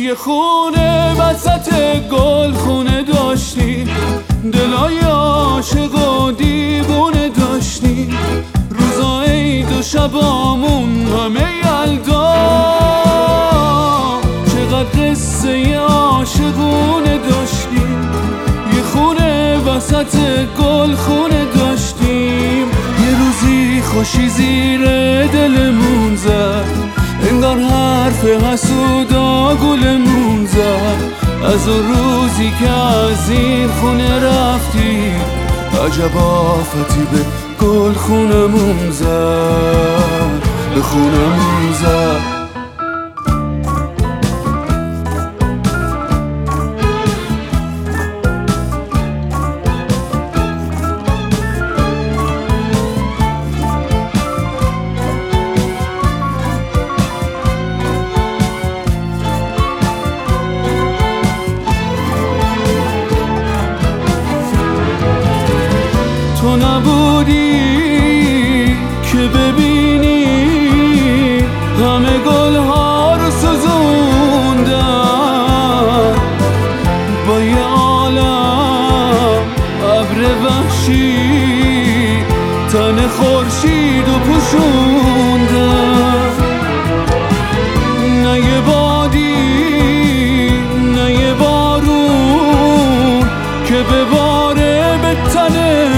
یه خونه وسط گل خونه داشتی، دلای عاشق و دیوونه داشتی، روزا عید و شبامون همه یلدا، چقدر قصه عاشقونه داشتیم. یه خونه وسط گل خونه داشتیم، یه روزی خوشی زیر دلمون زد، انگار حرف حسودا گلمون زد. از اون روزی که از این خونه رفتی، عجب آفتی به گل خونمون زد، به خونمون زد. تو نبودی که ببینی همه گلها رو سوزوندن، با یه عالم ابر وحشی تن خورشید و پوشوندن. نه یه بادی نه یه بارون که بباره به تن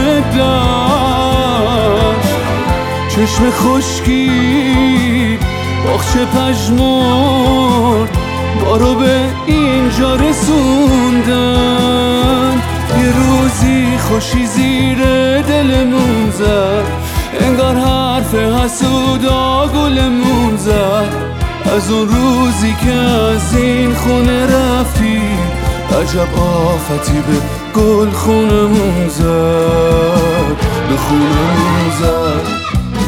چشم خشکی باغچه پژمرد، بارو به اینجا رسوندن. یه روزی خوشی زیر دلمون زد، انگار حرف حسودا گلمون زد. از اون روزی که از این خونه رفتی، عجب آفتی به گل خونمون زد، به خونمون زد.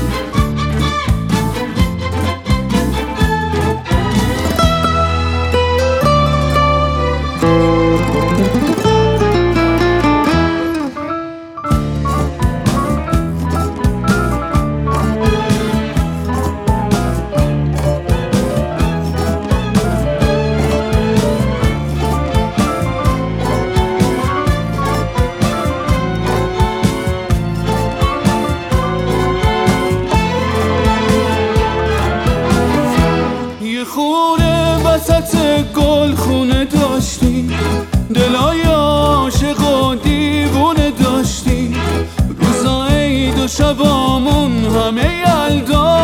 خونه وسط گل خونه داشتی، دلای عاشق و دیوونه داشتی، روزا عید و شبامون همه یلدا،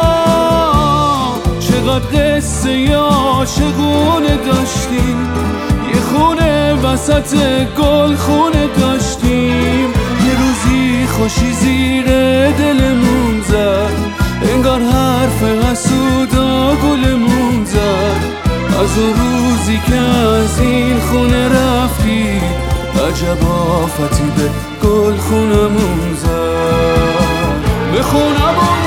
چقدر قصه عاشقونه داشتی. یه خونه وسط گل خونه داشتیم، یه روزی خوشی زیر دلمون زد، انگار حرف حسودا گلمون زد. از اون روزی که از این خونه رفتی، عجب آفتی به گل خونمون زد، به خونمون